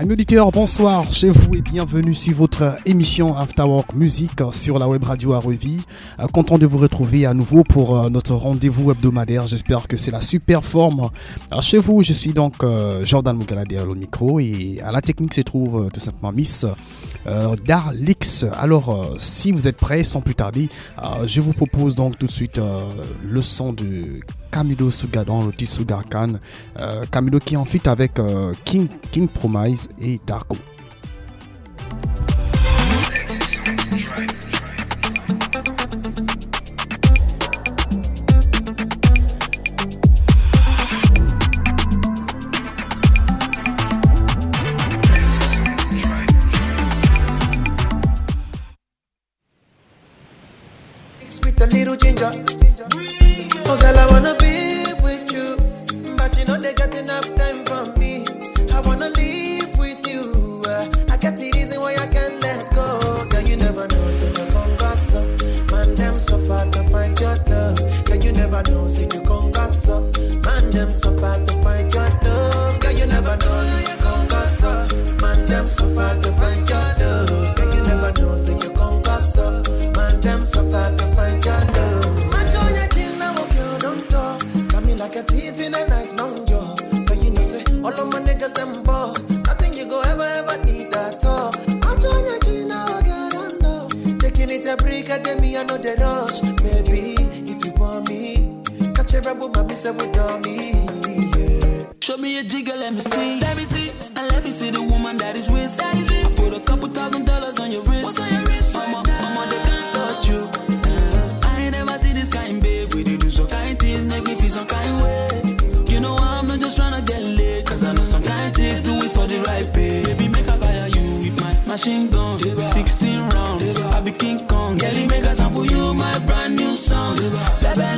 Amis auditeurs, bonsoir chez vous et bienvenue sur votre émission Afterwork Music sur la web radio Arevi. Content de vous retrouver à nouveau pour notre rendez-vous hebdomadaire. J'espère que c'est la super forme. Alors chez vous, je suis donc Jordan Mugala derrière le micro et à la technique se trouve tout simplement Miss Darlix. Alors si vous êtes prêts, sans plus tarder, je vous propose donc tout de suite le son de Camilo Sugadan, le titre Sugarcan. Camilo qui est en feat avec King Promise et Darko. With a little ginger. Oh girl, I wanna be with you, but you know they got enough time for me. I wanna live with you. I got the reason why I can't let go. Girl, you never know, so you gon' gossip. Man, them so far to find your love. Girl, you never know, so you gon' gossip. Man, them so far to find your love. Girl, you never know, so you gon' gossip. Man, them so far to find your love. Girl, you never know, so you gon' gossip. Man, them so far to find your love. Match on your chin, now okay, don't talk. Got me like a thief in the night, long jaw. But you know, say, all of my niggas, them ball. Nothing you go ever need at all. Match on your chin, now okay, don't talk. Taking it a break, I me, I know the rush. Baby, if you want me, catch a rebel, my miss with me. Yeah. Show me a jigger, let me see. Let me see. And let me see the woman that is with. I put a couple $1,000 on your wrist. What's on your wrist? Mama, they can't touch you. I ain't never see this kind, babe. We do some kind things, make me feel some kind way. You know I'm not just tryna get laid, cause I know some kind chicks do it for the right pay. Baby, make I fire you with my machine gun. 16 rounds, I be King Kong. Girlie, make I sample you my brand new song. Baby,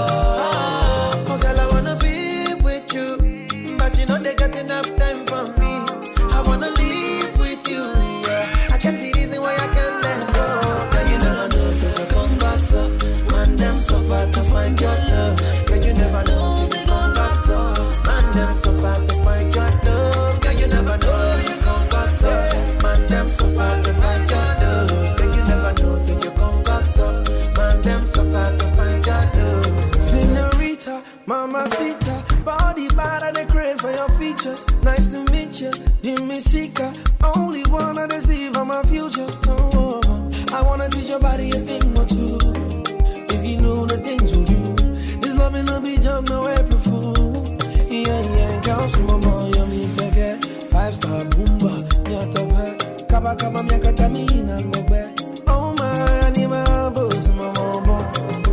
love. Oh girl, I wanna be with you, but you know they got enough time for me. I wanna live with you, yeah. I got the reason why I can't let go. Girl, you never know, so you gon' gossip. Man, them so far to find your love. Girl, you never know, so you gon' gossip. Man, them so far to find your love. Girl, you never know, so you gon' gossip. Man, them so far to find your love. Girl, you never know, so you gon' gossip. Man, them so far to find your love. Senorita, mamacita, body bad and the craze for your features. Nice to meet you, Jimmy Sika. Only wanna deceive on my future. Oh, I wanna teach your body a thing or two. If you know the things we do, this loving will be just no April Fool. Yeah, girl, some more yummy sege. 5-star boomba, nyata kaba kaba miaka tamina mobe. Oh my, I need my boss, my mama.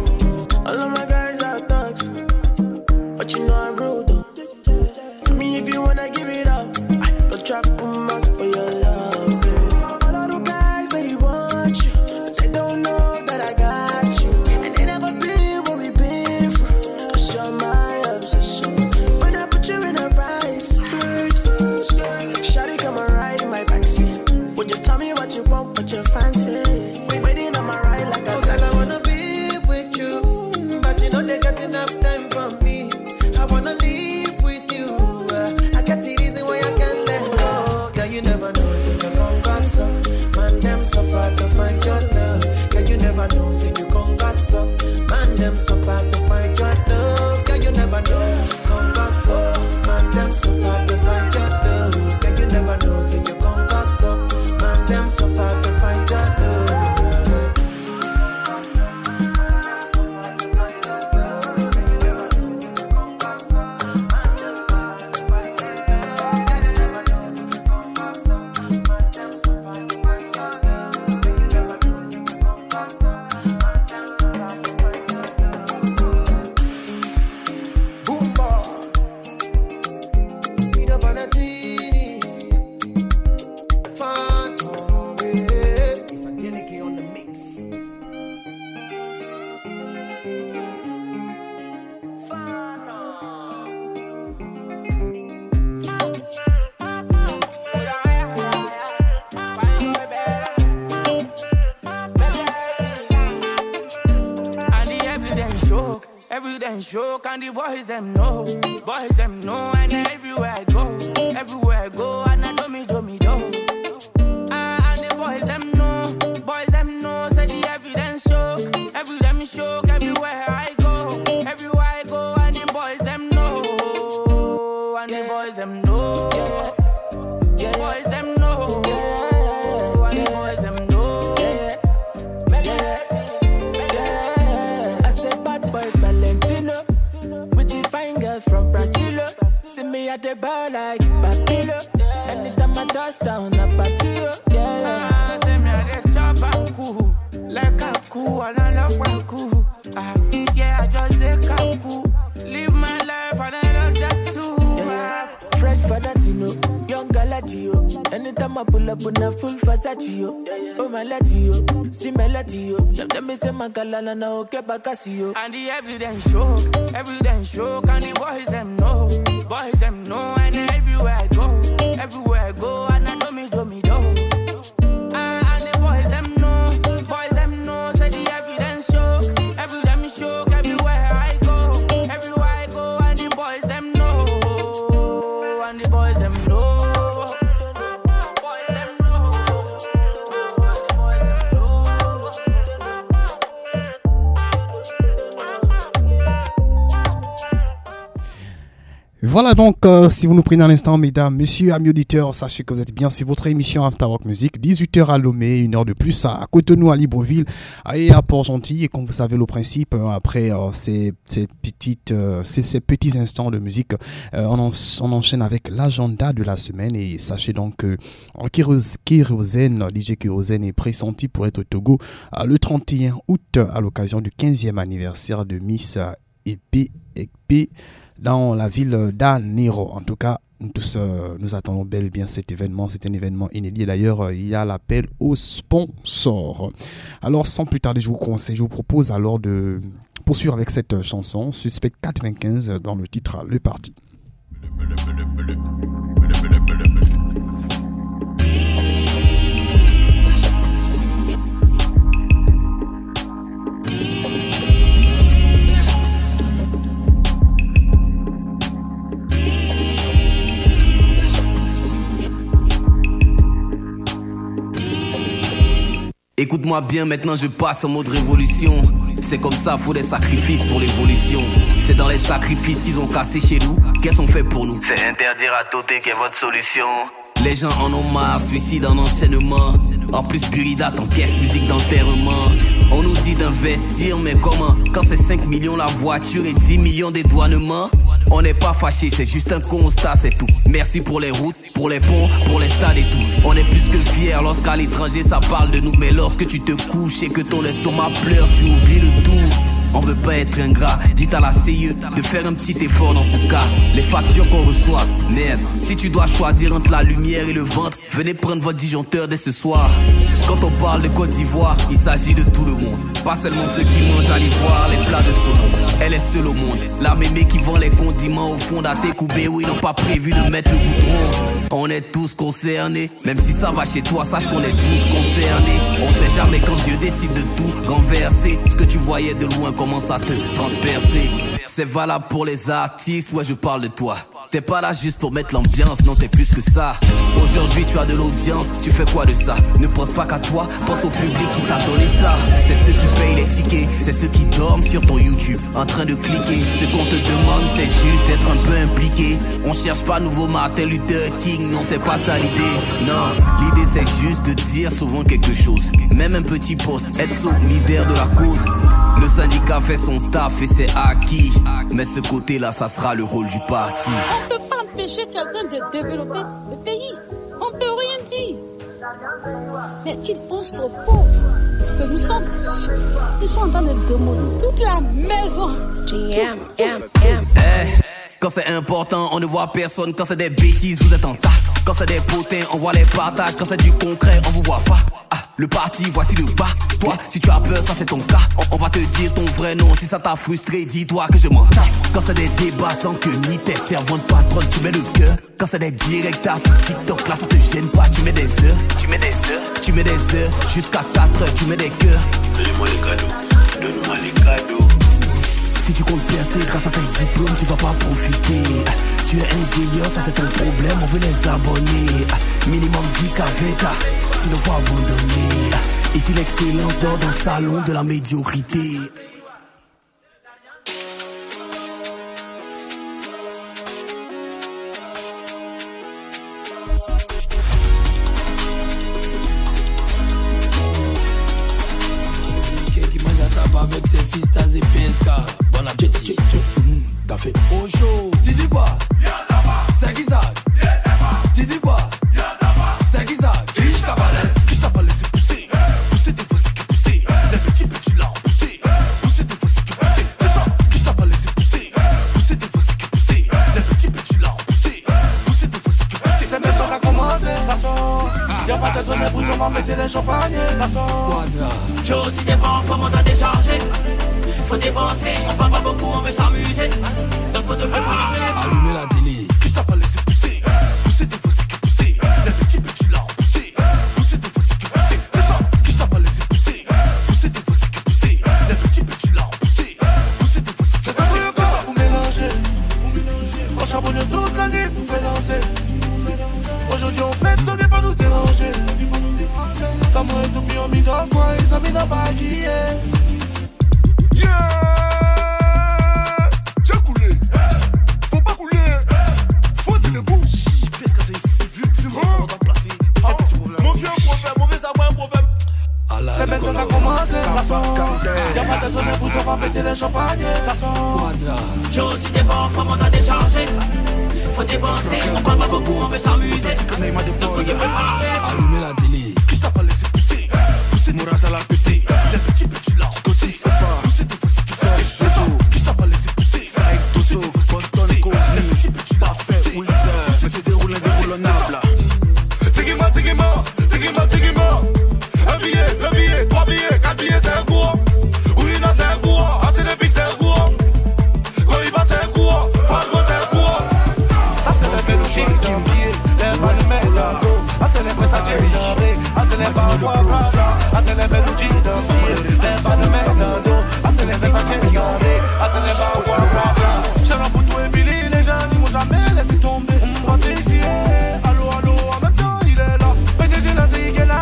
All of my guys are thugs, but you know I'm rude though. I mean, if you wanna give it up, I go trap much for your love, baby. All of the guys, they want you, but they don't know that I got you. And they never been what we been through. Cause you're my obsession. When I put you in a right skirt, shawty come and ride in my backseat. Would you tell me what you want, what you fancy? Waiting on my ride like a oh, girl, I wanna be with you, but you know they got enough time for me. I wanna live with you. I got the reason why I can't let go. Girl, you never know, so you gon' gossip. Man, them so far to find your love. Girl, you never know, so you gon' gossip. Man, them so far to find your love. Girl, you never know, gon' gossip. Man, them so far to find your love. Girl, you never know, so you gon' gossip. Man, them so far to find your love. Everything shook and the boys them know and everywhere I go, Everywhere I go, and I do me. And the boys them know, say the evidence show, everywhere I go, and the boys them know, and the boys them know, the boys them know, and the boys them know. I said bad boy Valentino, with the fine girl from Brazil. See me at the bar like Papilo. Anytime I touch down, I party. See me at the chop and cool, like a cool, and I love one cool. Yeah, I just take a cool, live my life, and I love that too. Fresh for that, you know, young Galatio. Anytime I pull up on a full Fasaccio. Oh, my Latio, see my Latio. Let me say my galana now, okay, Bacasio. And the evidence show, and the boys them know, and everywhere I go, and I do me. And the boys them know, say the evidence show, everywhere I go, and the boys them know, and the boys them know. Voilà donc, si vous nous prenez à l'instant, mesdames, messieurs, amis auditeurs, sachez que vous êtes bien sur votre émission After Rock Music, 18h à Lomé, 1 heure de plus à Cotonou, à Libreville et à Port-Gentil. Et comme vous savez le principe, après ces petits instants de musique, on enchaîne avec l'agenda de la semaine. Et sachez donc que DJ Kérosène est pressenti pour être au Togo le 31 août à l'occasion du 15e anniversaire de Miss Ekpe dans la ville d'Anero. En tout cas, nous tous nous attendons bel et bien cet événement. C'est un événement inédit. D'ailleurs, il y a l'appel aux sponsors. Alors, sans plus tarder, je vous propose alors de poursuivre avec cette chanson, Suspect 95, dans le titre Le Parti. Écoute-moi bien, maintenant je passe en mode révolution. C'est comme ça, faut des sacrifices pour l'évolution. C'est dans les sacrifices qu'ils ont cassé chez nous, qu'elles ont fait pour nous. C'est interdire à Toté qui est votre solution. Les gens en ont marre, suicide en enchaînement. En plus Burida t'encaisse musique d'enterrement. On nous dit d'investir, mais comment? Quand c'est 5 millions la voiture et 10 millions dédouanements. On n'est pas fâché, c'est juste un constat, c'est tout. Merci pour les routes, pour les ponts, pour les stades et tout. On est plus que fiers lorsqu'à l'étranger ça parle de nous. Mais lorsque tu te couches et que ton estomac pleure, tu oublies le tout. On veut pas être ingrat, dites à la CIE de faire un petit effort dans ce cas. Les factures qu'on reçoit, merde. Si tu dois choisir entre la lumière et le ventre, venez prendre votre disjoncteur dès ce soir. Quand on parle de Côte d'Ivoire, il s'agit de tout le monde. Pas seulement ceux qui mangent à l'ivoire, les plats de saumon. Elle est seule au monde, la mémé qui vend les condiments au fond d'Atécoubé où ils n'ont pas prévu de mettre le goudron. On est tous concernés, même si ça va chez toi, sache qu'on est tous concernés. On sait jamais quand Dieu décide de tout renverser. Ce que tu voyais de loin commence à te transpercer. C'est valable pour les artistes, ouais je parle de toi. T'es pas là juste pour mettre l'ambiance, non t'es plus que ça. Aujourd'hui tu as de l'audience, tu fais quoi de ça? Ne pense pas qu'à toi, pense au public qui t'a donné ça. C'est ceux qui payent les tickets, c'est ceux qui dorment sur ton YouTube en train de cliquer. Ce qu'on te demande c'est juste d'être un peu impliqué. On cherche pas nouveau Martin Luther King, non c'est pas ça l'idée. Non, l'idée c'est juste de dire souvent quelque chose. Même un petit post, être solidaire de la cause. Le syndicat fait son taf et c'est acquis. Mais ce côté-là, ça sera le rôle du parti. On peut pas empêcher quelqu'un de développer le pays. On peut rien dire. Mais qu'il pense aux pauvres que nous sommes. Ils sont en train de démolir toute la maison. Quand c'est important, on ne voit personne. Quand c'est des bêtises, vous êtes en tas. Quand c'est des potins, on voit les partages. Quand c'est du concret, on vous voit pas. Ah, le parti, voici le bas. Toi, si tu as peur, ça c'est ton cas. On va te dire ton vrai nom. Si ça t'a frustré, dis-toi que je m'en tape. Quand c'est des débats sans queue ni tête, servant de patronne, tu mets le cœur. Quand c'est des directeurs sur TikTok, là ça te gêne pas. Tu mets des heures, tu mets des heures, tu mets des heures. Jusqu'à 4 heures, tu mets des cœurs. Donne-moi les cadeaux, donne-moi les cadeaux. Si tu comptes percer grâce à tes diplômes, tu vas pas profiter. Tu es ingénieur, ça c'est un problème, on veut les abonner. Minimum 10 KVK, sinon faut abandonner. Ici l'excellence dort dans le salon de la médiocrité. Avec ses fistas et PSK. Bon appétit. T'as fait au chaud. Tu dis quoi? C'est qui ça? Tu dis quoi? C'est qui ça? Qui t'a pas laissé pousser? Pousser des fois c'est que pousser. Les petits là ont poussé. Pousser des fois c'est que pousser. C'est ça. Qui t'a pas laissé pousser? Pousser des fois c'est que pousser. Les petits là ont poussé. Pousser des fois c'est que pousser. C'est même quand ça commence, ça sort. Y'a pas de données pour nous mettre les champagnes, ça sort. J'ai aussi des enfants, on t'a déchargé. Faut dépenser, on parle pas beaucoup, on veut s'amuser. Donc faut te préparer. Allumer la télé. Qui t'a pas laissé pousser? Pousser des fois c'est que pousser. Les petits là ont poussé. Pousser des fois c'est que pousser. C'est ça. Qui t'a pas laissé pousser? Pousser des fois c'est que pousser. Les petits là ont poussé. Pousser des fois c'est que pousser. C'est ça pour mélanger. On charbonne toute la nuit pour faire lancer. Aujourd'hui on fait, ne viens pas nous déranger. Ça m'a tout bien mis dans le coin, ils ont mis dans le baguille. Yeah! J'ai coulé, faut pas couler, faut te debout. Qu'est-ce que c'est vieux, plus gros, on doit placer. Mon vieux problème, mauvais ça, un problème. C'est maintenant ça commence, ça sort. Y'a pas de données pour te faire péter les champagnes, ça sort. J'ai aussi des enfants, on t'a déchargé. Faut dépenser, on parle pas beaucoup, on veut s'amuser. Donc faut te préparer. Allumer la télé. Qui t'a pas laissé pousser? Pousser des fois c'est la pousser. Les petits là ont poussé. Pousser des fois c'est qui c'est. C'est ça. Qui t'a pas laissé pousser? Pousser des fois c'est qui c'est. Les petits là ont poussé. Mais c'est déroulonnable. Tigima. Un billet, 3 billets, 4 billets, c'est un cours. Oui, non, c'est un cours. Ah, c'est le pic, c'est un cours. Quand il va, c'est un cours. Fargo, c'est un cours. Ça, c'est la mélodie d'un billet. Les balles de mélango. Ah, c'est les messages. Ah, c'est les balles. Ah, c'est les mélodies d'un billet. Les balles de mélango. Ah, c'est les messages. Ah, c'est les balles. J'ai un pour tout et Billy. Les jeunes, ils m'ont jamais laissé tomber. On va t'essayer. Allô, en même temps, il est là. PDG, l'intrigue est là.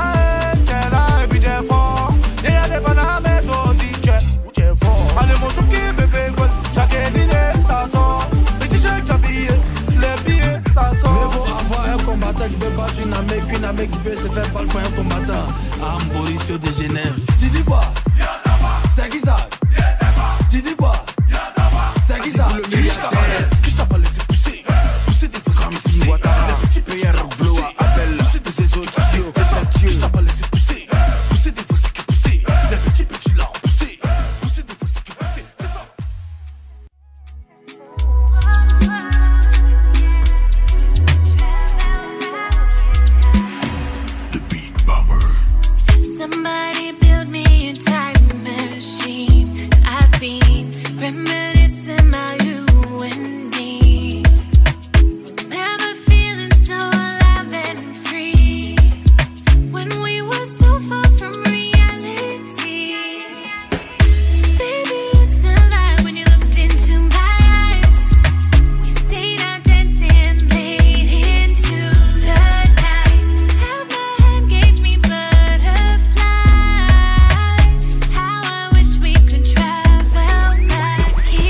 Allez mon soupe qui bébé gueule. Chaque dîner ça sort. Les t-shirts habillés, les billets ça sort. Mais faut avoir un combattant qui peut battre une amie qui peut se faire parler pour un combattant. À Mauricio de Genève. Tu dis quoi? C'est qui ça? Tu dis quoi? C'est qui ça? Qui t'a pas laissé pousser? Pousser des fois c'est qui c'est. Les petits là bleu à appel. Pousser de ces autres yeux. Qui t'a pas laissé pousser? Pousser des fois c'est qui pousser. Les petits là ont poussé. Pousser des fois c'est qui pousser. C'est ça. The Beat Bomber. Somebody build me a time machine. I've been reminiscing about you and me. Remember feeling so alive and free when we were so far from reality. Baby, it's alive when you looked into my eyes. We stayed out dancing late into the night. Held my hand, gave me butterflies. How I wish we could travel back here.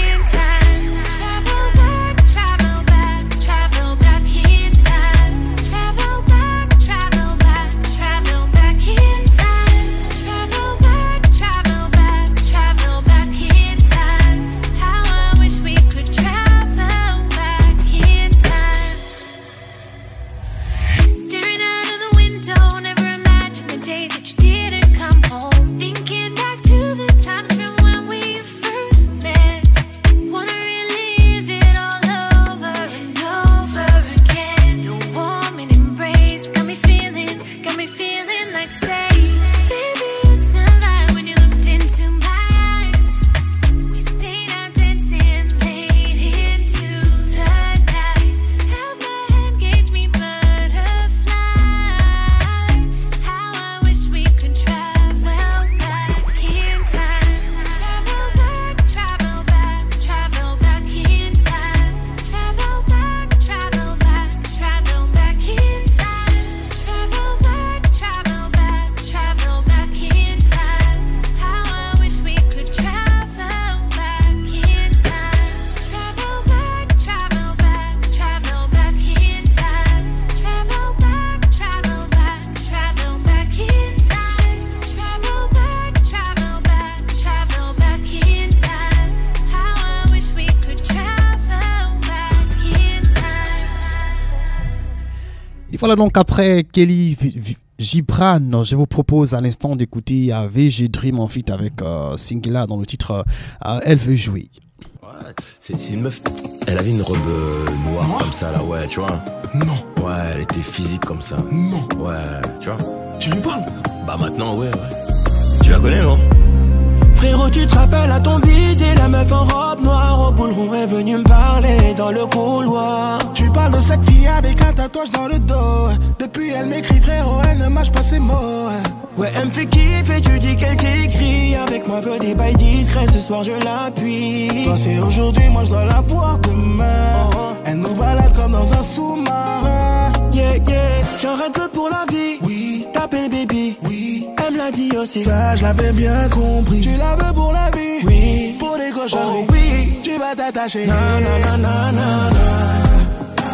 Et voilà donc après Kelly Gibran, je vous propose à l'instant d'écouter VG Dream en feat avec Singela dans le titre Elle veut jouer. Ouais, c'est une meuf, elle avait une robe noire comme ça là, ouais, tu vois. Non. Ouais, elle était physique comme ça. Non. Ouais, tu vois. Tu lui parles? Bah maintenant, ouais. Tu la connais, non? Frérot, tu te rappelles à ton bidé, la meuf en robe noire au boule rond est venue me parler dans le couloir. Tu parles de cette fille avec un tatouage dans le dos. Depuis elle m'écrit frérot, elle ne mâche pas ses mots. Ouais, elle me fait kiffer, tu dis qu'elle t'écrit. Avec moi, veux des bails discrets, ce soir je l'appuie. Toi c'est aujourd'hui, moi je dois la voir demain. Elle nous balade comme dans un sous-marin. Yeah, yeah, j'aurais tout pour la vie. Oui, t'appelles baby. Oui, elle me l'a dit aussi. Ça je l'avais bien compris. Tu la veux pour la vie. Oui, pour des cochonneries. Oh oui, tu vas t'attacher. Na na na na na na.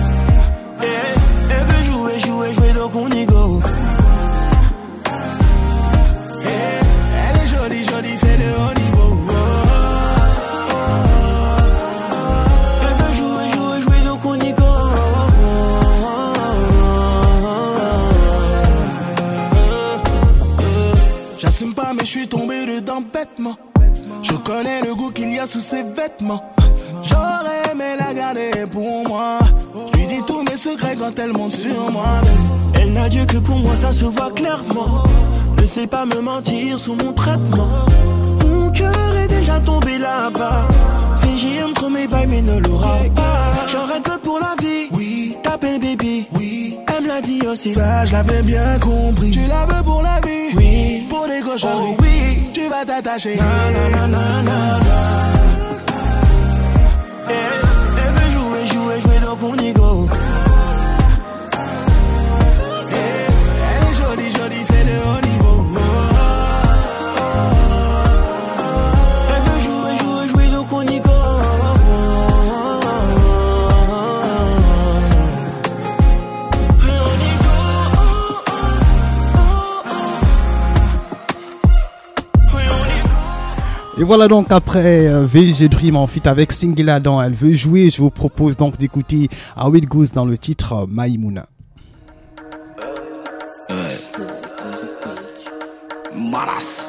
Elle veut jouer donc on y go. Elle est jolie, jolie, c'est le haut niveau. Elle veut jouer donc on y go. J'assume pas mais je suis tombé dedans bêtement. Je connais le goût qu'il y a sous ses vêtements. J'aurais aimé la garder pour moi. Je lui dis tous mes secrets quand elle monte sur moi. Elle n'a Dieu que pour moi, ça se voit clairement. Ne sais pas me mentir sous mon traitement. Mon cœur est déjà tombé là-bas. J'aime trop mes bails mais ne l'aura pas. J'aurais que pour la vie. Oui, t'appelles baby. Oui, elle me l'a dit aussi. Ça je l'avais bien compris. Tu la veux pour la vie. Oui, pour des cochonneries. Oh oui, tu vas t'attacher. Na na na na na. Elle veut jouer donc on y go. Elle est jolie, jolie, c'est le haut niveau. Elle veut jouer donc on y go. Et voilà donc après VG Dream en feat avec Singela dans Elle veut jouer, je vous propose donc d'écouter How It Goes dans le titre Maïmouna. Maras.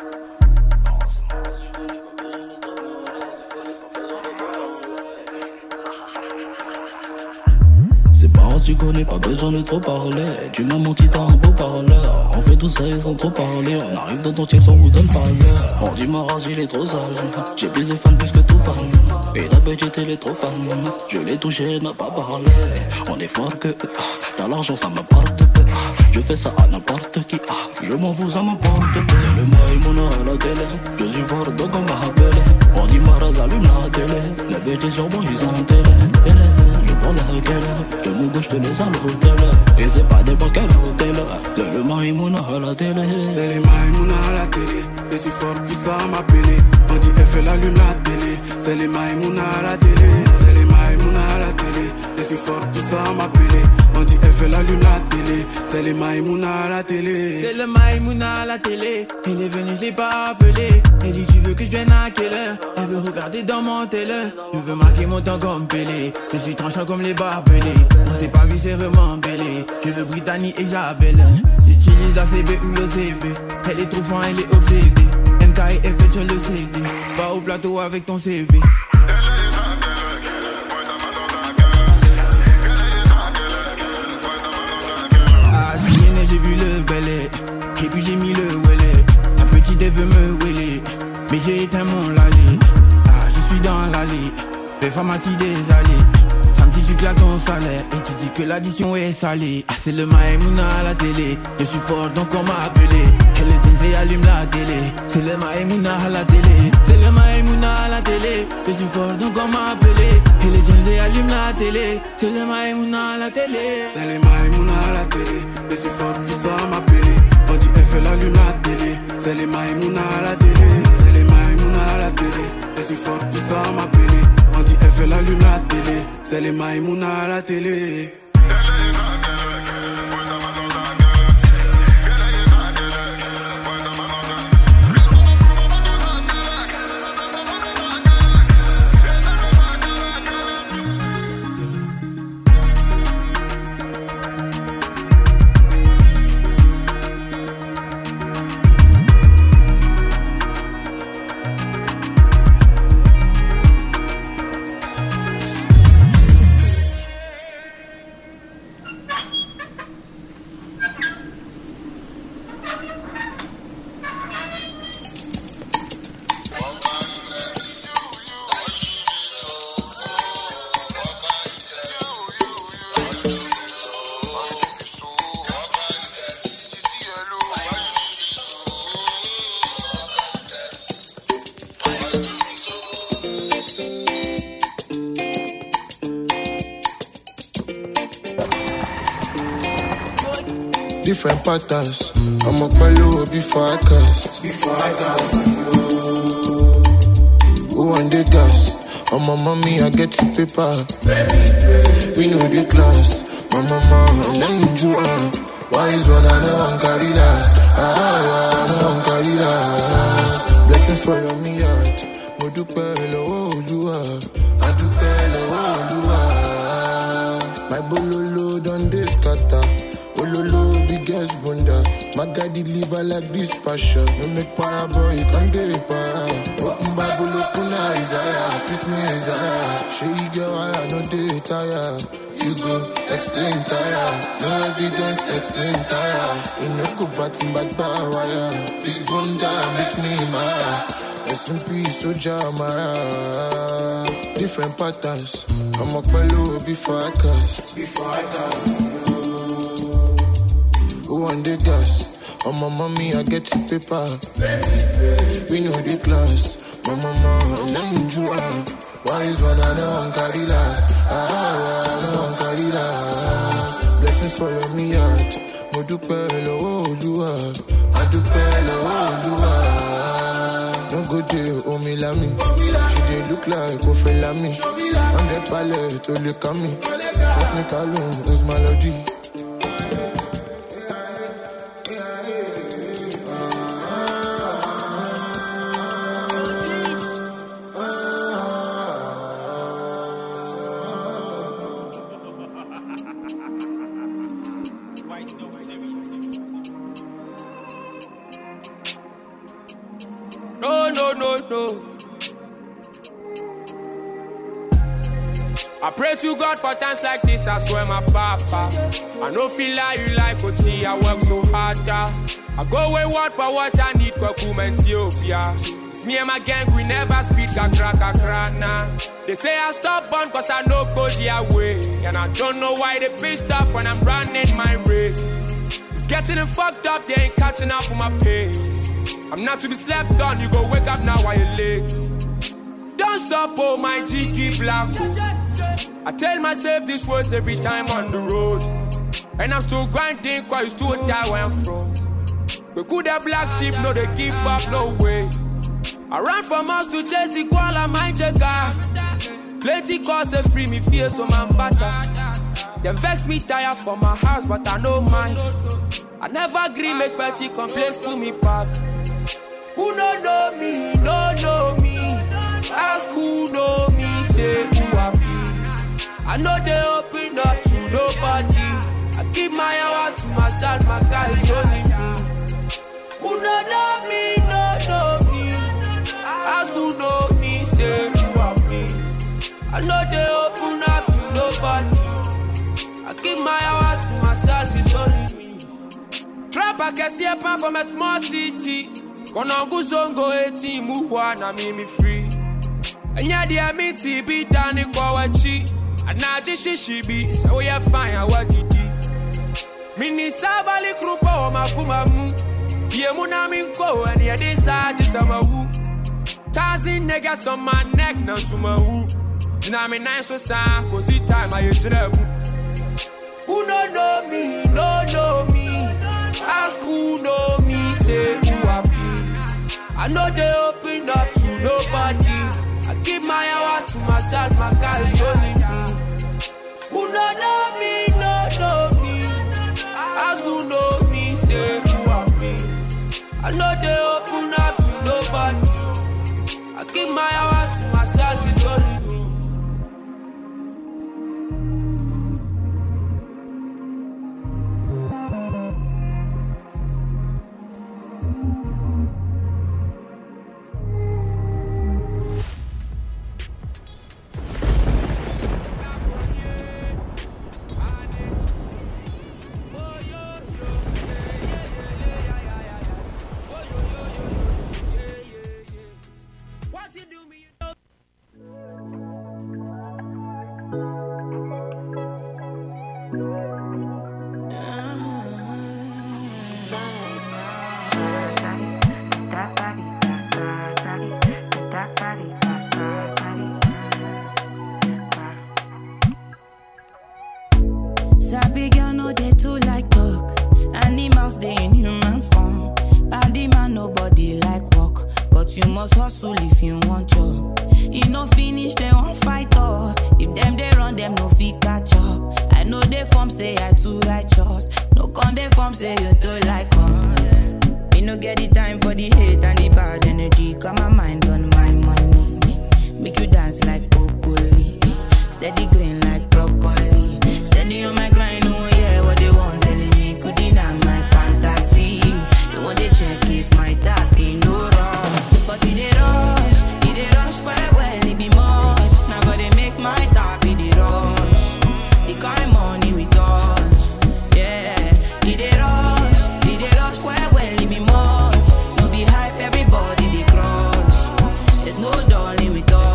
C'est pas tu connais, pas besoin de trop parler. Tu m'as menti, t'as un beau parleur. On fait tout ça et sans trop parler. On arrive dans ton tiers sans vous donne pas l'heure. On dit Maras, il est trop sale. J'ai plus de fans plus que tout fan. Et ta petite, elle est trop fan. Je l'ai touché, elle n'a pas parlé. On est fort que t'as l'argent, ça m'apporte peu. Je fais ça à n'importe qui. Je m'en fous, ça m'apporte peu. C'est le Maïmouna à la télé. Je suis fort, donc on m'a appelé. On dit Maras, allume la télé. Les bêtises sur moi, ils ont télé. Je prends la gueule. De mon gauche, je te laisse à l'hôtel. Et c'est pas n'importe quel hôtel. C'est le Maïmouna à la télé. C'est les Maïmouna à la télé. Et si fort, puis ça m'appelait. On dit FL allume la télé. C'est les Maïmouna à la télé. C'est les Maïmouna à la télé. Et si fort, puis ça m'appelait. On dit FL allume la télé. C'est les Maïmouna à la télé. C'est le Maïmouna à la télé. Elle est venue, j'ai pas appelé. Elle dit tu veux que je vienne à quelle heure? Elle veut regarder dans mon télé. Je veux marquer mon temps comme Pelé. Je suis tranchant comme les barbelés. On s'est pas vu, c'est vraiment belé. Je veux Brittany et Isabelle. J'utilise la CB ou le CB. Elle est trop fin, elle est obsédée. NK et FL sur le CD. Va au plateau avec ton CV. Ah, j'ai bu le belé. Et puis j'ai mis le wellet. La petite elle veut me wheeler. Mais j'ai éteint mon lalé. Ah, je suis dans l'allée. Les pharmacies des allées. Samedi tu claques ton salaire. Et tu dis que l'addition est salée. Ah, c'est le Maïmouna à la télé. Je suis fort donc on m'a appelé. Elle est et allume la télé. C'est le Maïmouna à la télé. C'est le Maïmouna à la télé. Je suis fort donc on m'a appelé. Elle est et allume la télé. C'est le Maïmouna à la télé. C'est les Maïmouna à la télé. Je suis fort puis ça m'appelait. On dit FL allume la télé. C'est les Maïmouna à la télé. C'est les Maïmouna à la télé. Je suis fort puis ça m'appelait. On dit FL allume la télé. C'est les Maïmouna à la télé. different patterns. I'm a palo before I cast. Who on the gas? On my mommy, I get the paper. We know the class. My mama, and then you are. Why is one and one carry last? One carry last. Blessings follow me out. Modupe lowo Oluwa. Adupe lowo Oluwa. My bololo done this kata. Ololo biggest bunda. My guy deliver like this passion. No make para boy, you can't do it para. Open Bible, open Isaiah. Treat me Isaiah. Show you girl, I know they tire. You go explain tire. No evidence, explain tire. You know go batting back by wire. Big bunda make me mad. S&P soldier Mara. Different patterns. I'm a palo before I cast. Who on the gas? On my mommy, I get the paper. We know the class. My mama, and then you are. Why is one and one carry last? One carry last. Blessings follow me out. Modupe lowo Oluwa. Adupe lowo Oluwa. No good day, oh me lami. She dey look like Ofelami. 100 palette, only kami. Fuck me kalum, who's melody? No. I pray to God for times like this, I swear my papa. I no feel like you like OT, I work so hard. I go wayward for what I need, Kwakum Ethiopia. It's me and my gang, we never speak a crack, nah. They say I stop on cause I no go their way. And I don't know why they pissed off when I'm running my race. It's getting them fucked up, they ain't catching up with my pace. I'm not to be slept on, you go wake up now while you're late. Don't stop, oh my G, keep black. I tell myself this words every time on the road. And I'm still grinding, cause you still die where I'm from. We could have black sheep, no they give up, no way. I ran from us to chase the koala, my jagger. Plenty cause they free me fear, so man fatter. They vex me tired for my house, but I know mine. I never agree, make petty complaints, pull me back. Who don't know me, no know me. Ask who know me, say who I be. I know they open up to nobody. I keep my hour to myself, my guy is only me. Who don't know me, no know me. Ask who know me, say who I be. I know they open up to nobody. I keep my hour to myself, it's only me. Trap I can see a pan from a small city. Kono guzongo eti muhwa na mimi free. Enya dia miti bi dani kwa wachi. Anaji shishibi sa we fine awadidi. Mini sabali krupa wa makumamu. Ye muna minko and ye decide samawu. Tazi niggas on my neck na sumawu. Jina me nice so sa kozi time I jinabu. Who don't know me, no know me. Ask who know me, say who I be. I know they open up to nobody. I keep my hour to myself, my guy is only me. Who don't know me, no know me. Ask who know me, say who I be. I know they open up to nobody. I keep my hour to myself, it's only me. Sabi girl no they too like talk. And But you must hustle if you want job. You no finish, they won't fight us. If them they run, them no fit catch up. I know they form say I too righteous. No con they form say you too like us. Me no get the time for the hate and the bad energy. Got my mind on my money. Make you dance like broccoli. Steady green like broccoli. Steady on my grind, oh yeah, what they want telling me. Could deny my fantasy. They want to check if my tap ain't no wrong. But it they rush well, it be much. Now gotta make my tap, it they rush. The kind money we touch, yeah. It they rush well, it be much. No be hype, everybody they crush. There's no darling with us.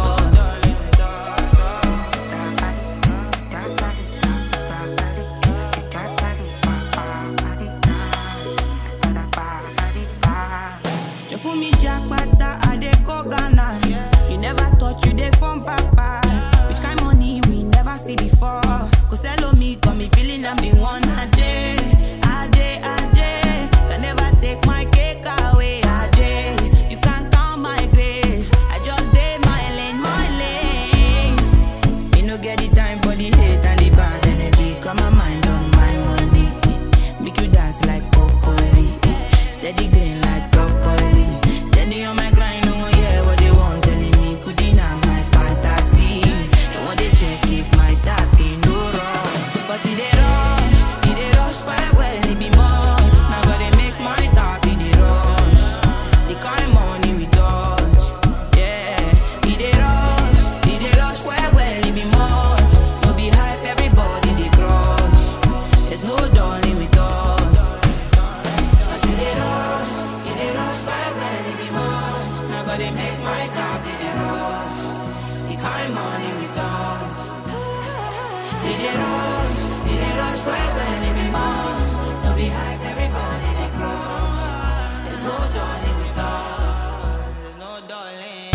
For me, Jack Bata, I dey go Ghana. You never thought you dey from papas. Which kind money we never see before? Cause hello me, come me feeling I'm the one. Ajay. Can never take my cake away. Ajay, you can't count my grace. I just did my lane. Me no get the time for the hate and the bad energy. Got my mind on my money. Make you dance like broccoli. Steady green like broccoli. Steady on my grind, oh yeah, what they want telling me. Could deny my fantasy. They want to check if my tap ain't no wrong. But it they rush quite well, it be much. Now gotta make my tap, it they rush. The kind money we touch, yeah. It they rush quite well, it be much. No be hype, everybody they crush. There's no darling with us. Cause it they rush quite well, it be much. Now gotta make my tap, it they rush. The kind money we touch, it they rush quite well, it be much. No be hype, everybody they crush. There's no darling with us. There's no darling.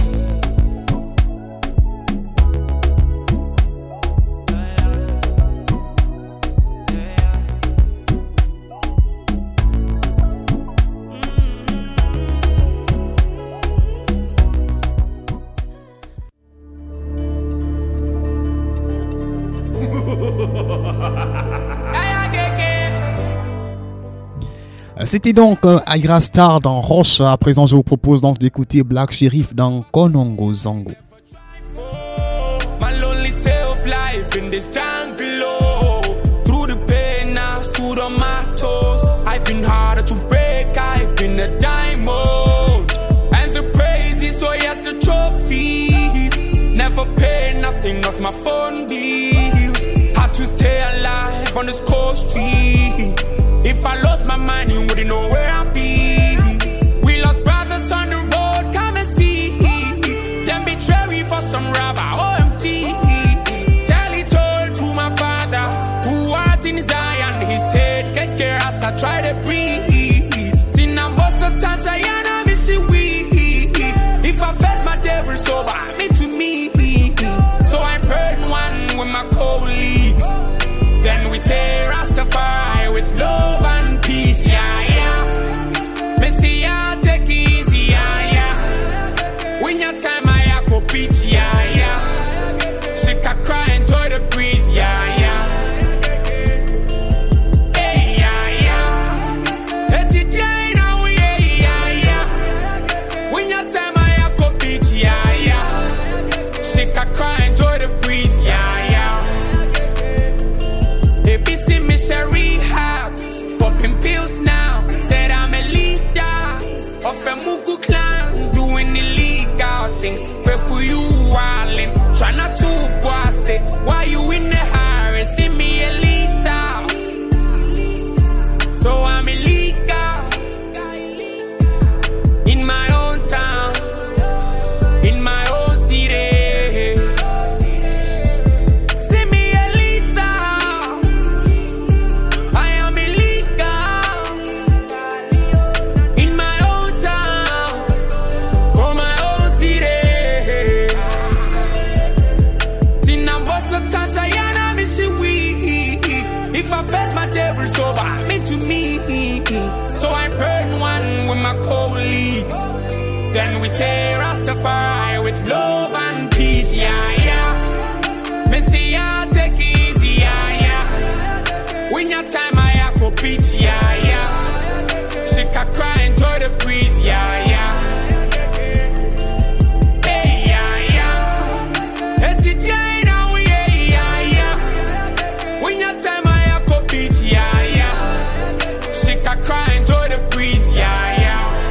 C'était donc Agra Star dans Roche. À présent, je vous propose donc d'écouter Black Sheriff dans Konongo Zango. My lonely self-life in this jungle, oh. Through the pain, I stood on my toes. I've been harder to break, I've been a diamond. And the praises, so yes, the trophies. Never pay nothing, not my phone bills. Had to stay alive on this cold street. If I lost my mind, you wouldn't know where I'd be. We lost brothers on the road, come and see. Them betray me for some rubber, OMG. Tell it all to my father, who art in Zion. He said, get care as I try to breathe. See now most of the times I am miss you weak. If I face my devil sober, me to me. So I burn one with my colleagues. Then we say Rastafari with love and peace, yeah, yeah. Messiah, take it easy, yeah, yeah. When your time I go preach, yeah, yeah. She can cry, enjoy the breeze, yeah, yeah. Hey, yeah, yeah. Let it now, yeah, yeah, yeah. When your time I go preach, yeah, yeah. She can cry, enjoy the breeze, yeah, yeah. They be see me share rehab, popping pills now. Said I'm a leader of a Mugu clan, doing illegal things. Where could you wildin'? Try not to boss it. Why you in the hurry? See me a leader, so I'm illegal in my own town, in my own city. See me a leader. I am illegal in my own town, for my own city. Tina, most of the times I am missing weak. If I face my devil sober, me to me. So I burn one with my colleagues. Then we say Rastafari with love and peace, yeah, yeah. Messiah, take it easy, yeah, yeah. When your time I go preach, yeah, yeah. She can cry, enjoy the breeze, yeah, yeah. Hey, yeah, yeah. It's it, yeah, now, yeah, yeah, yeah. When your time I go preach, yeah, yeah. She can cry, enjoy the breeze, yeah, yeah.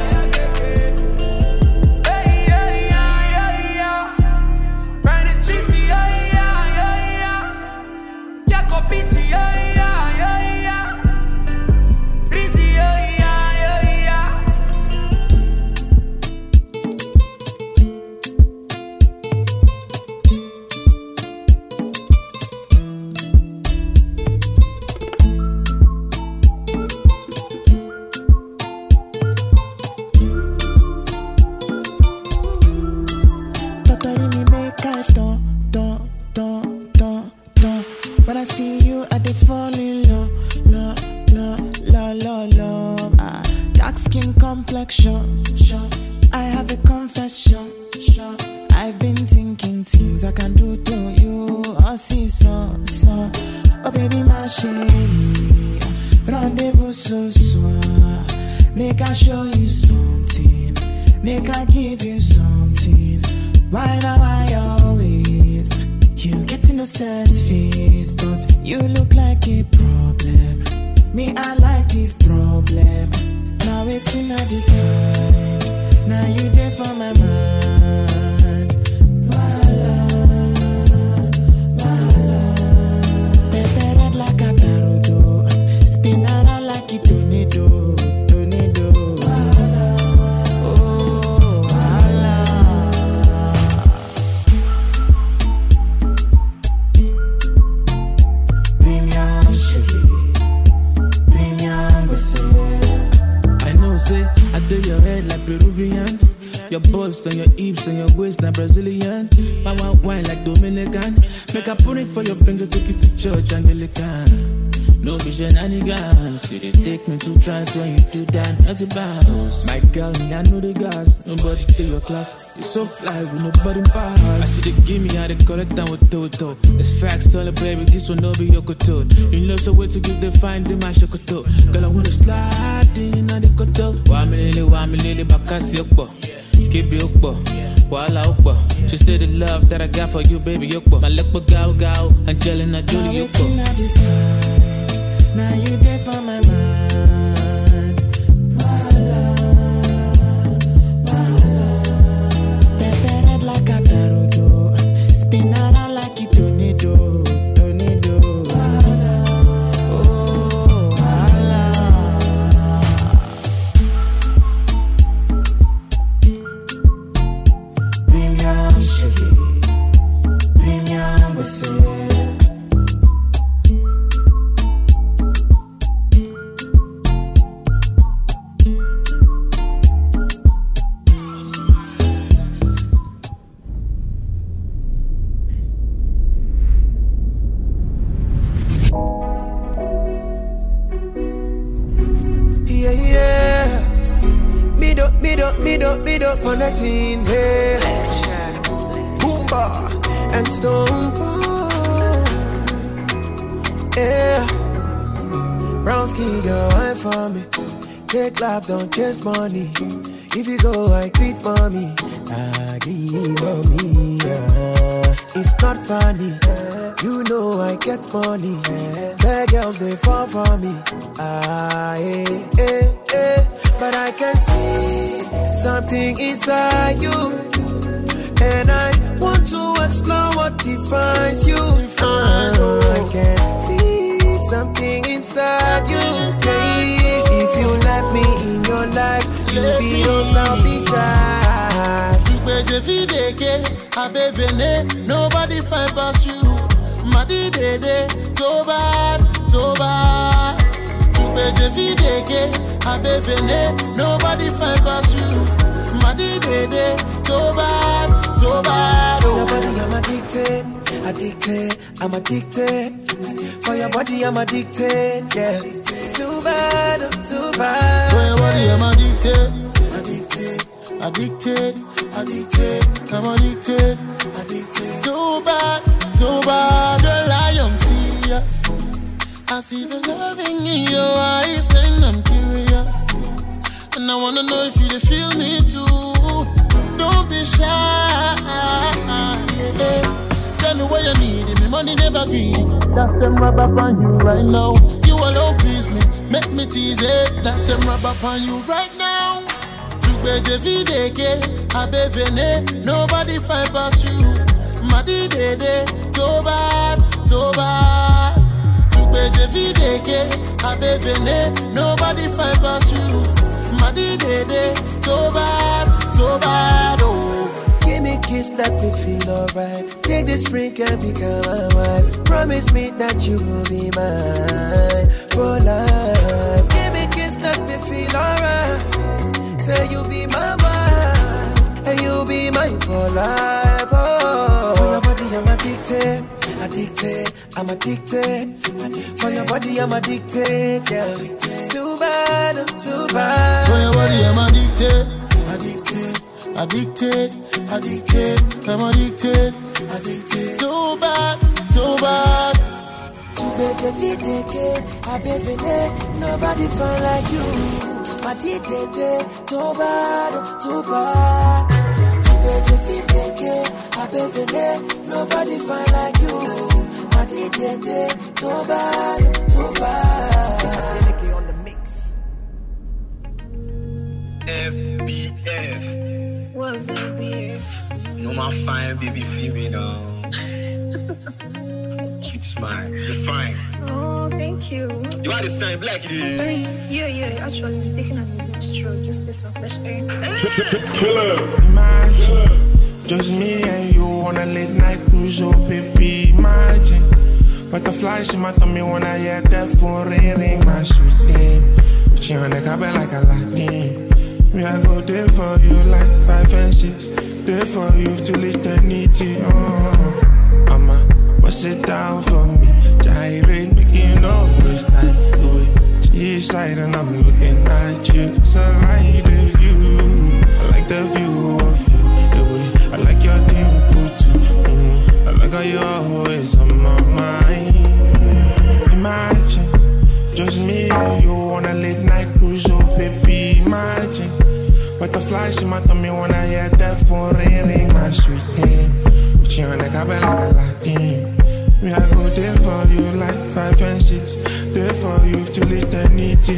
When I see you, I dey fall in love. Dark skin complexion. I have a confession. I've been thinking things I can do to you. I see so. Oh baby, my chérie, rendezvous ce soir. Make I show you something. Make I give you something. Why now I always? You get innocent face, but you look like a problem. Me, I like this problem. Now it's in a define. Now you there for my mind. Voila. Pepe red like a tarodo. Spin around like a tornado. I do your head like Peruvian. Your bust and your hips and your waist like Brazilian. My wine like Dominican. Make I put it for your finger, take it to church Anglican. No be shenanigans. You dey take me to trance when you do that, nothing bounce. My girl, me I know the gas. Nobody take your class. You so fly with nobody pass. I see they give me how they collect down with Toto. It's facts, tell her baby, this one no be your koto. You know so way to get the find the my shokoto. Girl, I wanna slide in on the koto. Wa me lele, bakasi okbo. Keep it okbo. Wala okbo. She said the love that I got for you, baby, okbo. My luck but gao, Angelina Jolie okbo. Now you there for my mind. Voila. Pepe red like a tarodo. Spin around like a tornado. Voila. Oh, voila. Premium sugar. Premium whiskey. Me up on that teen, hey. Boomba and Stone Cold, yeah. Brown skin girl, wine for me. Take life, don't chase money. If you go, I greet mommy. I greet mommy, yeah. It's not funny, you know I get money. Bad girls, they fall for me. But I can see something inside you, and I want to explore what defines you. I can see something inside you. Yeah. If you let me in your life, you'll be those I'll be tired. Nobody find past you. Madi dede, so bad. Nobody find past you. Madi dede, so bad. For your body, I'm addicted. I'm addicted. For your body, I'm addicted. Yeah. Too bad. For your body, I'm addicted. addicted, addicted. I'm addicted, addicted. Too bad, girl, I am serious. I see the loving in your eyes, and I'm curious. And I wanna know if you feel me too. Don't be shy. Yeah. Tell me what you need, me money never be. That's them rub up on you right now. You alone please me, make me tease it. That's them rub up on you right now. Tubeje videke, abevene, nobody find past you. Madi dede, so bad, so bad. Tubeje videke, abevene, nobody find past you. Madi dede, so bad, oh. Give me a kiss, let me feel alright. Take this drink and become my wife. Promise me that you will be mine for life. Give me a kiss, let me feel alright. Say you'll be my wife and you'll be mine for life. Oh, for your body I'm addicted, addicted. I'm addicted. For your body I'm addicted, yeah. Too bad, too bad. For your body I'm addicted, addicted. Addicted, addicted, I'm addicted, addicted. Too bad, too bad. Tubeje videke, abevene, nobody find like you. Madidede, too bad, too bad. Tubeje videke, abevene, nobody find like you. Madidede, too bad, too bad. It's Adeleke on the mix. FBF. What's FBF? No, my fine baby female. Cute smile. You're fine. Oh, thank you. You are the same black, you Yeah, actually, taking a little stroll, just get some fresh air. Killer. Imagine, just me and you on a late night cruise, oh baby, imagine. Butterflies in my tummy when I hear that phone ring, my sweet thing. Put you on the carpet like a Latin. Me, I go there for you like 5 and 6. There for you till eternity. I'ma bust it down for me. Gyrate, making no waste time. The way she's side and I'm looking at you. So I like the view. I like the view of you. The way I like your dimple too. I like how you always on my mind. Imagine, just me and you on a late night cruise, oh baby, imagine. Butterflies in my tummy when I hear that phone ring, my sweet thing. Put you on the carpet like a Latin. Me, I go there for you like 5 and 6. There for you till eternity,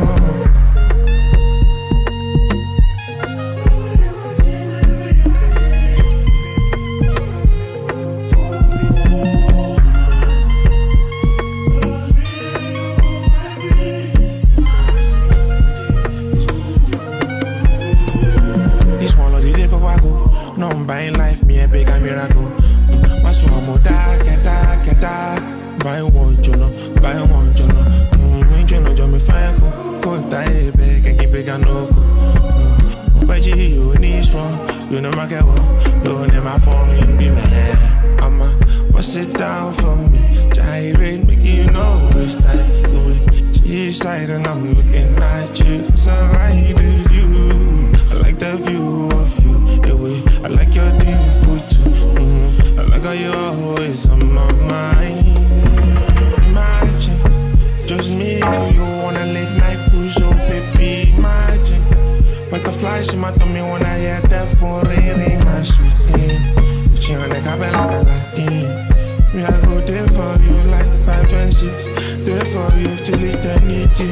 No, I'm buying life, me a big miracle. My swam will die, get. Buy one, you know. Ain't you know, John, me fire go die, big, and keep big and no go. But you need strong, you know, my girl, you know, my phone, you be man. I'ma bust it down for me. Gyrate, making you know, waste time. The way she's side and I'm looking at you. So I like the view, I like the view of you. The way I like your dimple too. I like how you always on my mind. Imagine, just me and you on a late night cruise, oh baby, imagine. Butterflies in my tummy when I hear that phone ring, my sweet thing. Put you on the carpet like a Latin. Me, I go there for you like 5 and 6. There for you till eternity,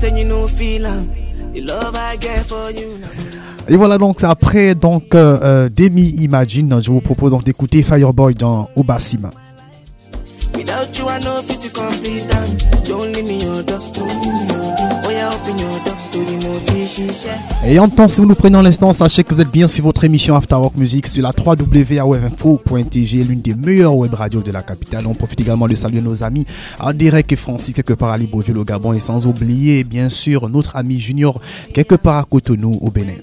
say you no feel the love I get for you. Et voilà donc après donc Demi Imagine, je vous propose donc d'écouter Fireboy dans Obasima. Without you I know fit to complete them. Don't leave me your door, oh yeah, open your door to the motivation. Et en temps, si vous nous prenez en l'instant, sachez que vous êtes bien sur votre émission After Work Music sur la www.awfinfo.tg, l'une des meilleures web radios de la capitale. On profite également de saluer nos amis Derek et Francis quelque part à Libreville au Gabon, et sans oublier bien sûr notre ami Junior quelque part à Cotonou au Bénin.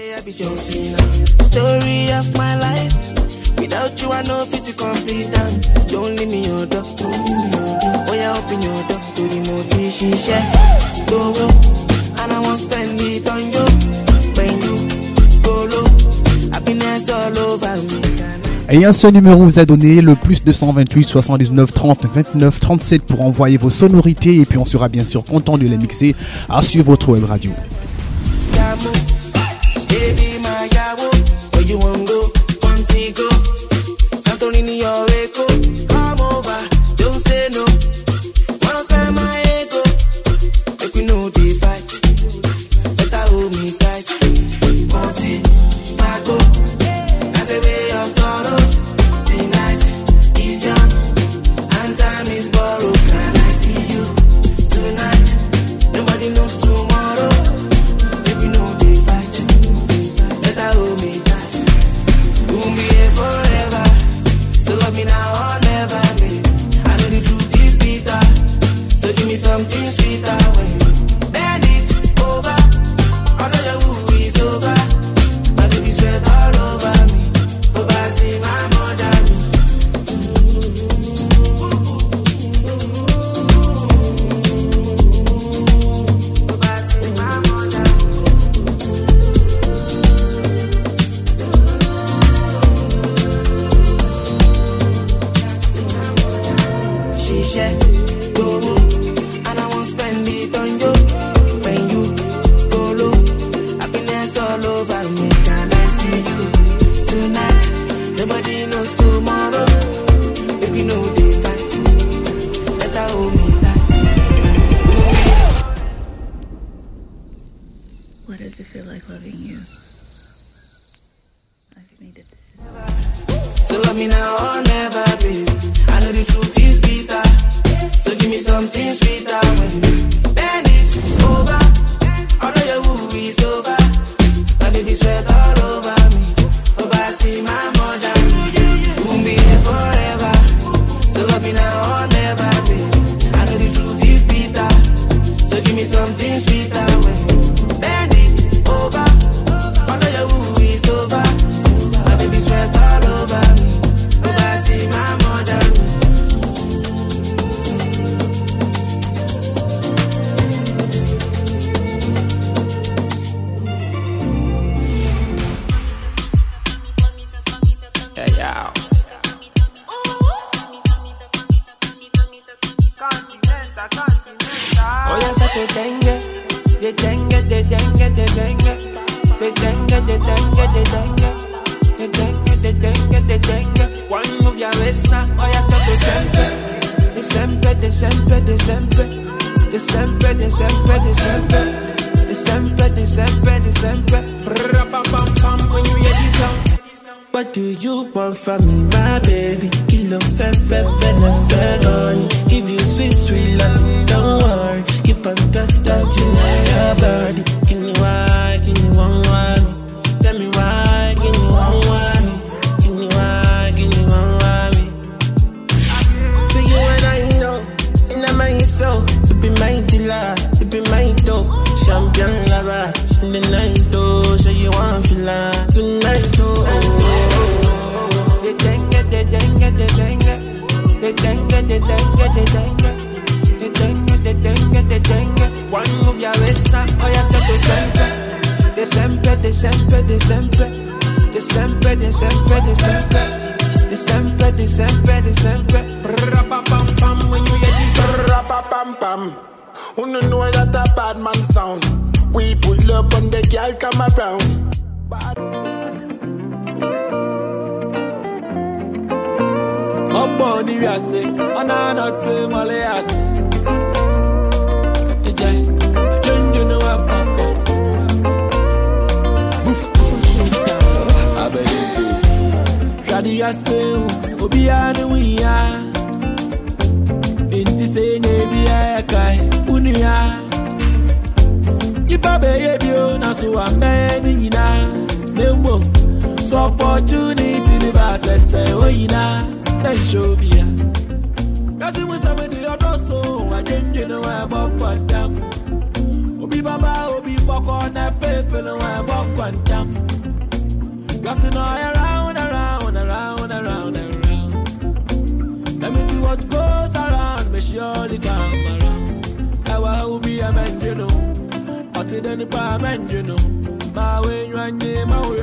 Story of my life. Without you I know fit to complete them. Don't leave me your door, oh yeah, open your door to the motivation. Go go, and I won't spend it on you. When you go low, happiness all over me. Et un seul numéro vous a donné, le plus 228 79 30 29 37 pour envoyer vos sonorités, et puis on sera bien sûr content de les mixer sur votre web radio. Baby, my yawo, where you want go? Go. Santorini or Echo, come over, don't say no. Wanna spend my ego, make we know the fight. Better hold me tight. Monty, Marco, that's away your sorrows. The night is young, and time is borrowed. Can I see you tonight? Nobody knows tomorrow. Make we know the fight. Better hold me tight. We'll be here forever. So love me now or never, me. I know the truth is bitter. So give me something sweeter when you bend it over. All of your woo is over. My baby sweat all over me. Over I see my mother. And I won't spend it on you. When you go low, happiness all over me. Can I see you tonight? Nobody knows tomorrow. If we know they fight, better hold me tight. What does it feel like loving you? I've made it. This is so love me now or never, baby. I know the truth is bitter. So give me something sweeter when you bend it over. All of your woo is over. My baby sweat all over me. Over I see my mother. We'll be here forever. So love me now or never, baby. I know the truth is bitter. So give me something sweeter when you bend it over. All of your woo is over. My baby sweat all over me. Over I see my mother. Yeah. Oh yes, I dengue, de dengue, de dengue, de dengue, de dengue, de dengue, de dengue, de dengue, de dengue, de dengue. One move your waist now, oh yes, de sempre, de sempre, de sempre, de sempre, de sempre, de sempre, de sempre, de sempre, de sempre. Pam pam pam when you hear this song. What do you want from me, my baby? Kilo fe fe fe fe on. Give you sweet sweet love, don't worry. Keep on touching your body. Give me why, give me one. Tell me why, give me one. Give me why, give me one. So you and I know, in my soul, you be my dealer, you be my dope, champion lover. In the night, though, so you want to feel tonight, oh. De dengue, de dengue, de dengue, de dengue, de dengue, de dengue, de dengue, de dengue, de dengue. One move your waist now, oh yeah, de sempre, de sempre, de sempre, de sempre, de sempre, de sempre, de sempre, de sempre, de sempre, de sempre. Pam pam pam when you hear this. Pam pam. Who no know that a bad man sound? We pull up and the girl come around. Body we are say, on a not Malays. ya se obi anu ya enti se nye bia kai unia ipa be bio na so ambe ni nyina nemo so opportunity ni ba sese oyina na shobia kasi mo sabe de odoso ajenje no wa bokwadam obi baba obi boko na pepe no wa bokwadam kasi no around let me see what goes around me surely come around I will be a man you know but it any pa man you know my way you and my way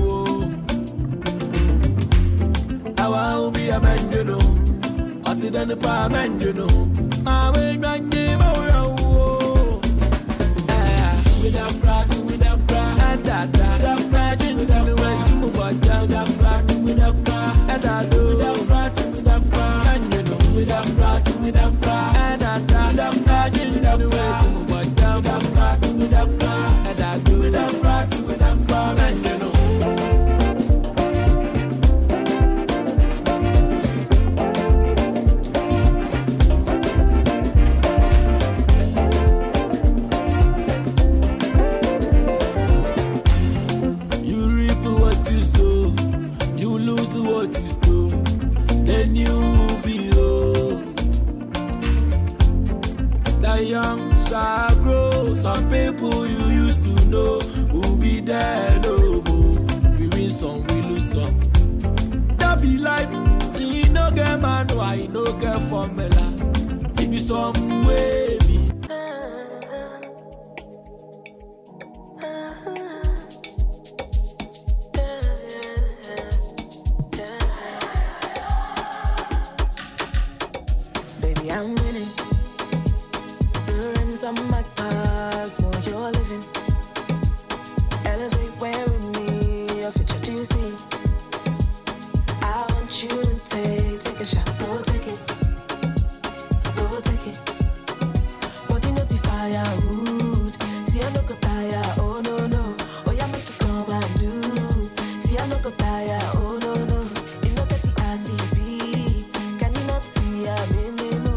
I will be a man you know but it any pa man you know my way you and my way with a pride and that pride in the way you move on down that pride with a pride and I do that pride and you know with a pride and that pride in the way you move on down that pride with a pride and I do that pride and you know. What you stole, then you will be old. That young shall grow. Some people you used to know will be there no more. We win some, we lose some. That be life. He no get man, why no get formula. Give me some way. I'm winning. The rims on my cars, more you're living. Elevate where with me, your future do you see? I want you to take a shot, go take it. Body no be firewood, see I no go tire, oh no. Oh yeah, make it come and do. See I no go tire, oh no. You know get the ICB, can you not see I'm in the mood?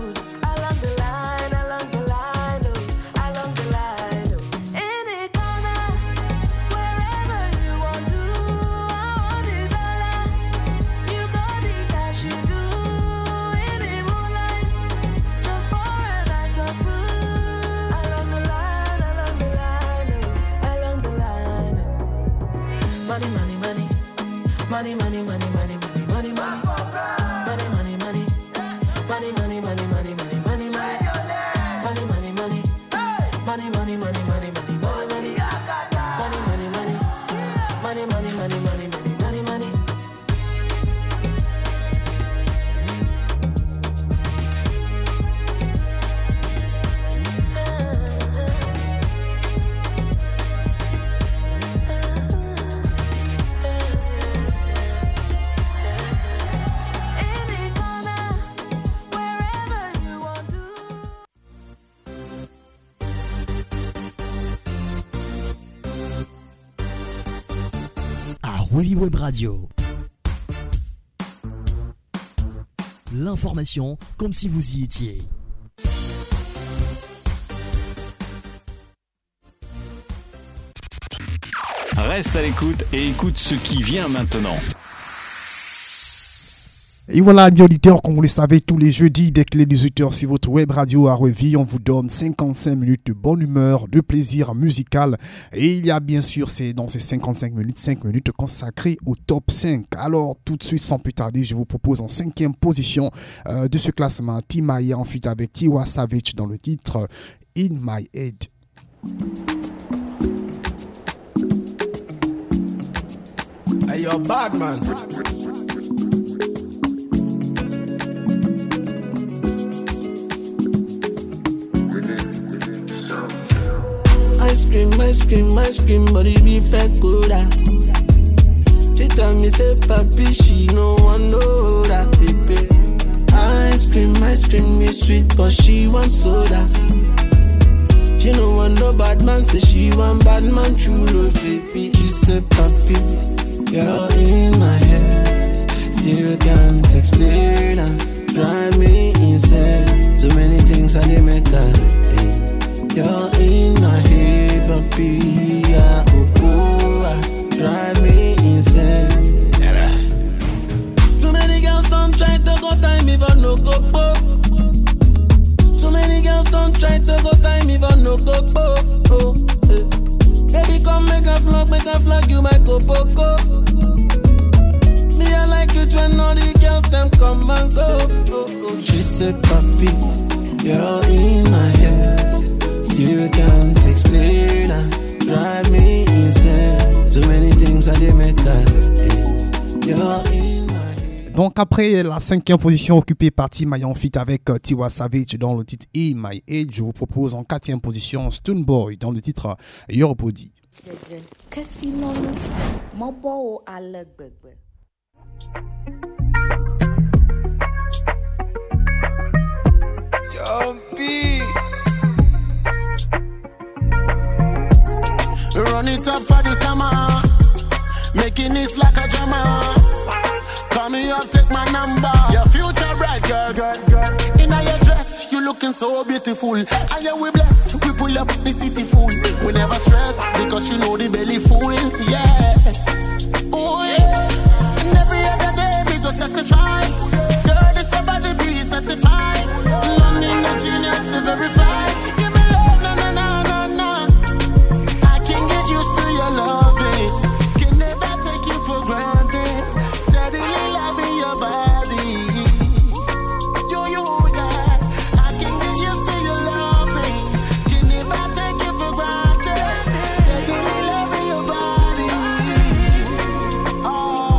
Web Radio. L'information comme si vous y étiez. Reste à l'écoute et écoute ce qui vient maintenant. Et voilà, amis auditeurs, comme vous le savez, tous les jeudis, dès que les 18h sur votre web radio à Reville, on vous donne 55 minutes de bonne humeur, de plaisir musical. Et il y a bien sûr, c'est dans ces 55 minutes, 5 minutes consacrées au top 5. Alors, tout de suite, sans plus tarder, je vous propose en 5e position de ce classement, Timaya en feat avec Tiwa Savage dans le titre In My Head. Hey, you're bad, man. Ice cream, but it be fake good. She tell me, say, papi, she no one know that, baby. Ice cream is sweet, but she want soda. She no want no bad man, say she want bad man, true love, baby. She say, papi, you're in my head. Still make I flag you my koboko. Me I like it when all the girls them come and go. Oh, oh. She said, papi, you're in my head. Still can't explain and drive me insane. Too many things I did make her. You're in my head. Donc après la 5e position occupée par T-Maya en feat avec Tiwa Savage dans le titre In My Age, je vous propose en 4e position Stone Boy dans le titre Your Body. Jumpy. Run it up for the summer, making it like a drama. Call me up, take my number. Your future bright girl. In your dress, you looking so beautiful. And yeah, we blessed, we pull up the city full. We never stress, because you know the belly full. Yeah. Oh yeah. And every other day, we go testify. Girl, this somebody be certified. No need no genius to verify. Give me love, no, no, no, no, no. I can get used to your loving. Can never take you for granted. Steadily loving your body. You, yeah. I can get used to your loving. Can never take you for granted. Steadily loving your body. Oh,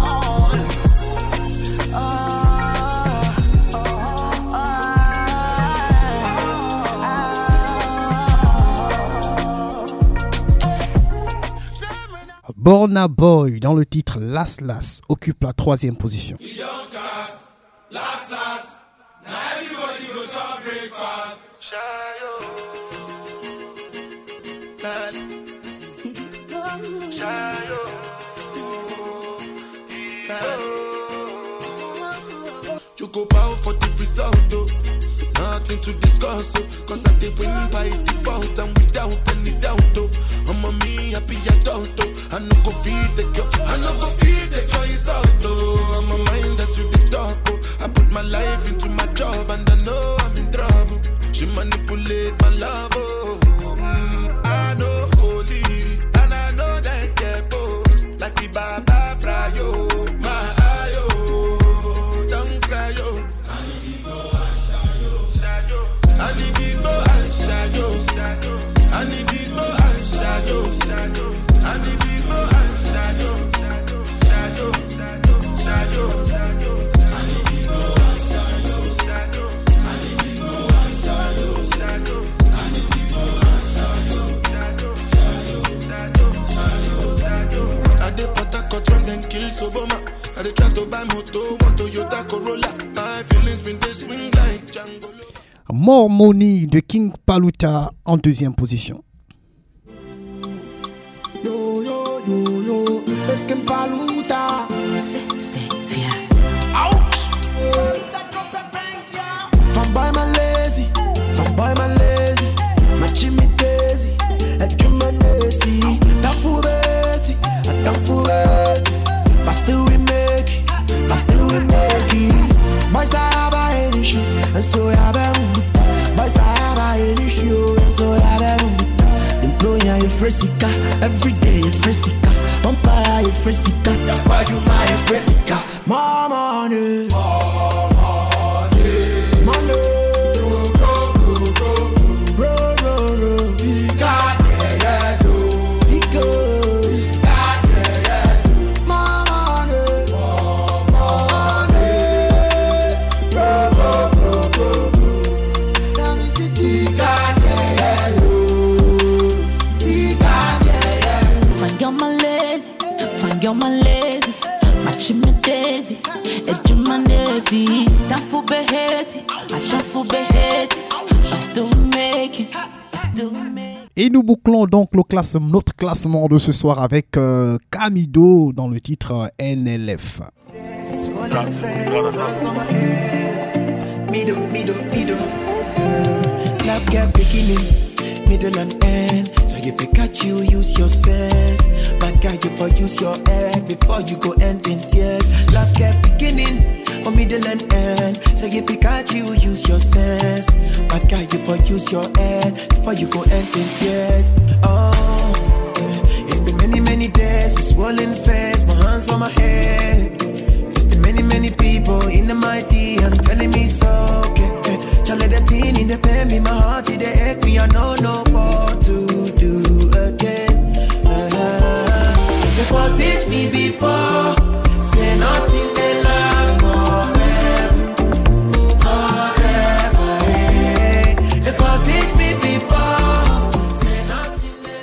Burna Boy dans le titre Last Last occupe la 3e position. Last, now everybody go to breakfast. Choco power for the result, nothing to discuss, cause I did win by default and without any doubt, I'm a me happy adult, I no go feed the girl, I no go feed the girl is out, I'm a mind that's with the talk, I put my life into my job and I know I'm in trouble, she manipulate my love, I know holy, and I know that get both, like the Baba Frayo, my ayo, don't cry yo, I need to go and shadow, I need to go and shadow, I need to go and shadow, I need to go and shadow, shadow, shadow, I need to go and shadow, I need to go and shadow, I need to go and shadow, I dey put a cut when them kill Soboma. I dey try to buy moto, want Toyota Corolla. My feelings been they swing like Django. More Money de King Paluta en 2e position. Yo, yo, yo, yo, es King Paluta. Stay ouch. Fanboy man lazy, my Jimmy Daisy, and Jimmy Daisy. Tafu beti, but still we make it, Boys I have a issue, and so I have a boys I have a issue, and so I have a employer you fresica, every day you fresica, Pampa you fresica, Yapajuma you fresica, more money, money. You're my lazy, my chimney daisy, et you my lazy. Don't for beheti, I don't for beheti. I still make it, Et nous bouclons donc notre classement de ce soir avec Camido dans le titre NLF. Love get beginning, middle and end. So if you catch you, use your sense. But guy, you for use your head before you go end in tears. Love get beginning, or middle and end. So if you catch you, use your sense. But guy, you for use your head before you go end in tears. Oh, it's been many days. for teach me before. Say nothing they last forever, eh. They for teach me before. Say nothing they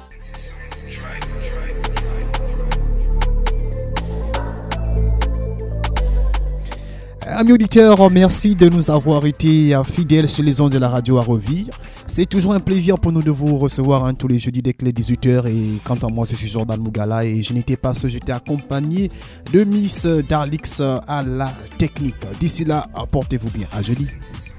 Amis auditeurs, merci de nous avoir été fidèles sur les ondes de la radio Arovi. C'est toujours un plaisir pour nous de vous recevoir tous les jeudis dès que les 18h. Et quant à moi, je suis Jordan Mougala et je n'étais pas seul, j'étais accompagné de Miss Darlix à la technique. D'ici là, portez-vous bien. À jeudi.